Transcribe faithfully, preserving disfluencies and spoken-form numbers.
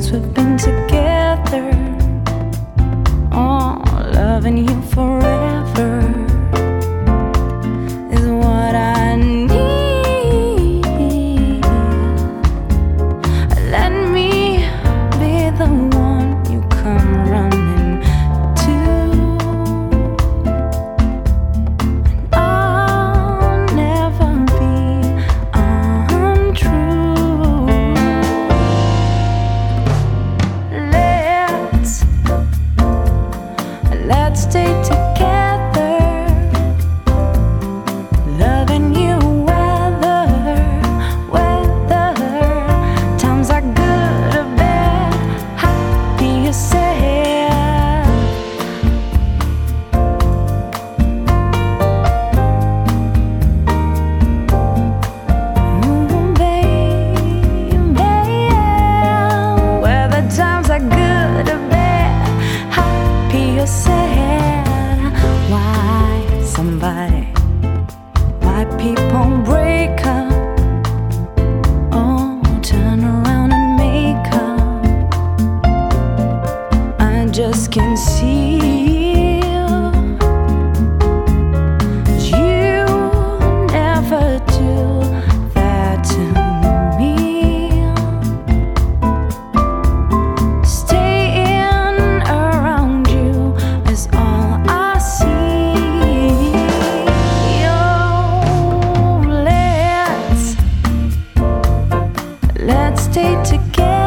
since we've been together. Oh, loving you forever is what I need. Let me be the one you come running to, and I'll never be untrue. Let's Let's stay together, loving you whether, whether times are good or bad, happy or sad. Ooh, baby, whether times are good or bad, happy or sad. Why somebody, why people break up, oh, turn around and make up. I just can't see you never do that to me. Staying around you is all I see. Oh, let's let's stay together.